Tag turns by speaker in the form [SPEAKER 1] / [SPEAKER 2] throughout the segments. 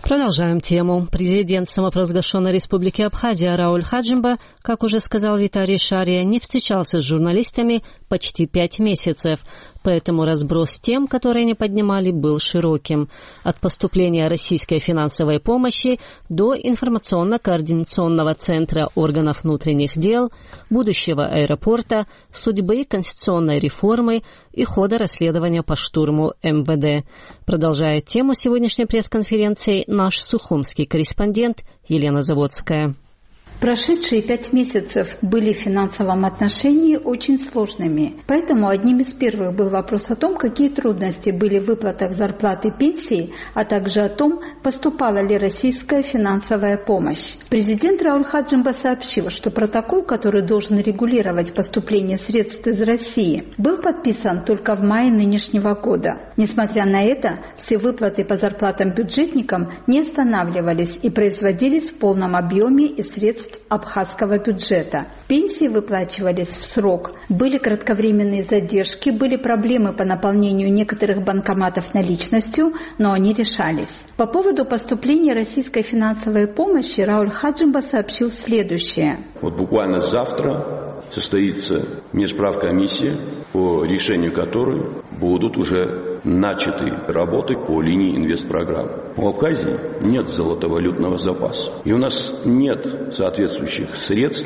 [SPEAKER 1] Продолжаем тему. Президент самопровозглашенной республики Абхазия Рауль Хаджимба, как уже сказал Виталий Шария, не встречался с журналистами почти 5 месяцев. Поэтому разброс тем, которые они поднимали, был широким. От поступления российской финансовой помощи до информационно-координационного центра органов внутренних дел, будущего аэропорта, судьбы конституционной реформы и хода расследования по штурму МВД. Продолжает тему сегодняшней пресс-конференции наш сухумский корреспондент Елена Заводская.
[SPEAKER 2] Прошедшие 5 месяцев были в финансовом отношении очень сложными. Поэтому одним из первых был вопрос о том, какие трудности были в выплатах зарплат и пенсий, а также о том, поступала ли российская финансовая помощь. Президент Рауль Хаджимба сообщил, что протокол, который должен регулировать поступление средств из России, был подписан только в мае нынешнего года. Несмотря на это, все выплаты по зарплатам бюджетникам не останавливались и производились в полном объеме из средств абхазского бюджета. Пенсии выплачивались в срок. Были кратковременные задержки, были проблемы по наполнению некоторых банкоматов наличностью, но они решались. По поводу поступления российской финансовой помощи Рауль Хаджимба сообщил следующее.
[SPEAKER 3] Вот буквально завтра состоится межправкомиссия, по решению которой будут уже начаты работы по линии инвестпрограмм. У Абхазии нет золотовалютного запаса. И у нас нет соответствующих средств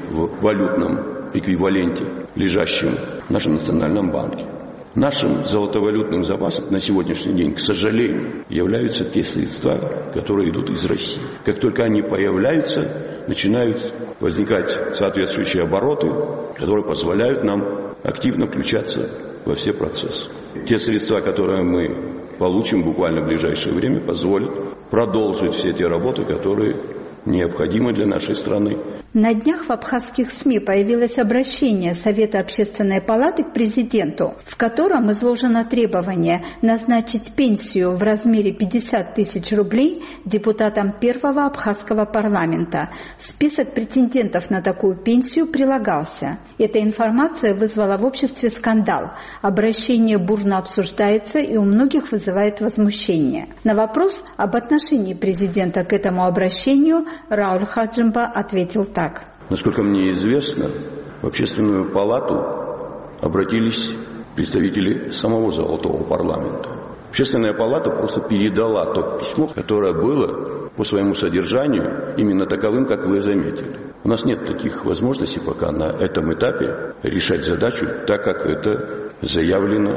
[SPEAKER 3] в валютном эквиваленте, лежащем в нашем национальном банке. Нашим золотовалютным запасом на сегодняшний день, к сожалению, являются те средства, которые идут из России. Как только они появляются, начинают возникать соответствующие обороты, которые позволяют нам активно включаться во все процессы. Те средства, которые мы получим буквально в ближайшее время, позволят продолжить все те работы, которые необходимы для нашей страны.
[SPEAKER 2] На днях в абхазских СМИ появилось обращение Совета Общественной палаты к президенту, в котором изложено требование назначить пенсию в размере 50 тысяч рублей депутатам первого абхазского парламента. Список претендентов на такую пенсию прилагался. Эта информация вызвала в обществе скандал. Обращение бурно обсуждается и у многих вызывает возмущение. На вопрос об отношении президента к этому обращению Рауль Хаджимба ответил так.
[SPEAKER 3] Насколько мне известно, в Общественную палату обратились представители самого Золотого парламента. Общественная палата просто передала то письмо, которое было по своему содержанию именно таковым, как вы заметили. У нас нет таких возможностей пока на этом этапе решать задачу так, как это заявлено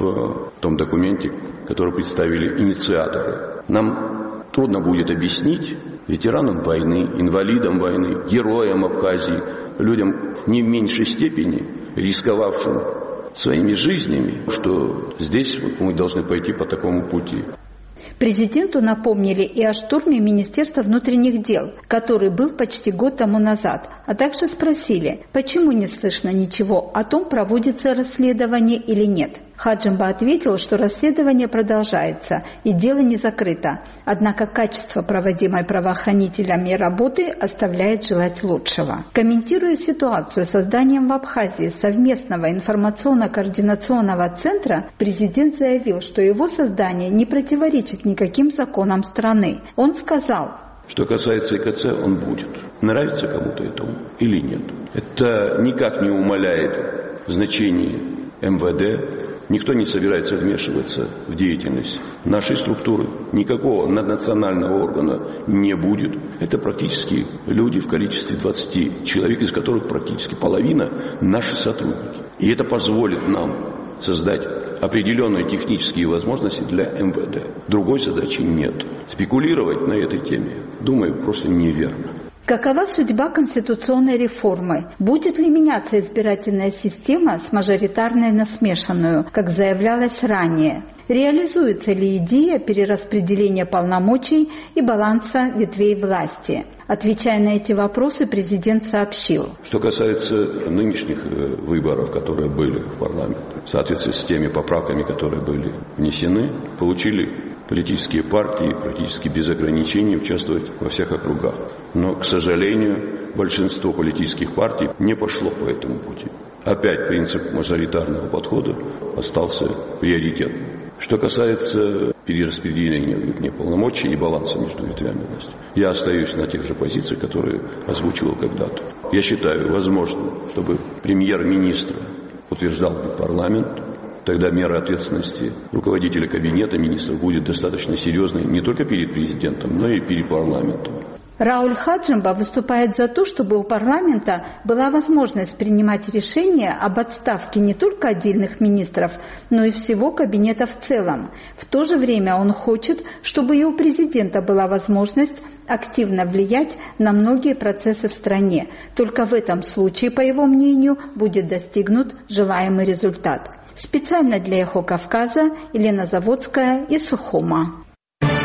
[SPEAKER 3] в том документе, который представили инициаторы. Нам трудно будет объяснить ветеранам войны, инвалидам войны, героям Абхазии, людям не в меньшей степени рисковавшим своими жизнями, что здесь мы должны пойти по такому пути.
[SPEAKER 2] Президенту напомнили и о штурме Министерства внутренних дел, который был почти год тому назад, а также спросили, почему не слышно ничего о том, проводится расследование или нет. Хаджимба ответил, что расследование продолжается и дело не закрыто, однако качество проводимой правоохранителями работы оставляет желать лучшего. Комментируя ситуацию с созданием в Абхазии совместного информационно-координационного центра, президент заявил, что его создание не противоречит никаким законам страны. Он сказал:
[SPEAKER 3] что касается ИКЦ, он будет. Нравится кому-то это или нет. Это никак не умаляет значение МВД. Никто не собирается вмешиваться в деятельность нашей структуры. Никакого наднационального органа не будет. Это практически люди в количестве 20 человек, из которых практически половина наши сотрудники. И это позволит нам создать определенные технические возможности для МВД. Другой задачи нет. Спекулировать на этой теме, думаю, просто неверно.
[SPEAKER 2] Какова судьба конституционной реформы? Будет ли меняться избирательная система с мажоритарной на смешанную, как заявлялось ранее? Реализуется ли идея перераспределения полномочий и баланса ветвей власти? Отвечая на эти вопросы, президент сообщил.
[SPEAKER 3] Что касается нынешних выборов, которые были в парламент, в соответствии с теми поправками, которые были внесены, получили политические партии практически без ограничений участвовать во всех округах. Но, к сожалению, большинство политических партий не пошло по этому пути. Опять принцип мажоритарного подхода остался приоритетным. Что касается перераспределения мне полномочий и баланса между ветвями власти. Я остаюсь на тех же позициях, которые озвучивал когда-то. Я считаю возможным, чтобы премьер-министра утверждал парламент. Тогда мера ответственности руководителя кабинета министров будет достаточно серьезной не только перед президентом, но и перед парламентом.
[SPEAKER 2] Рауль Хаджимба выступает за то, чтобы у парламента была возможность принимать решения об отставке не только отдельных министров, но и всего кабинета в целом. В то же время он хочет, чтобы и у президента была возможность активно влиять на многие процессы в стране. Только в этом случае, по его мнению, будет достигнут желаемый результат. Специально для Эхо Кавказа Елена Заводская из Сухума.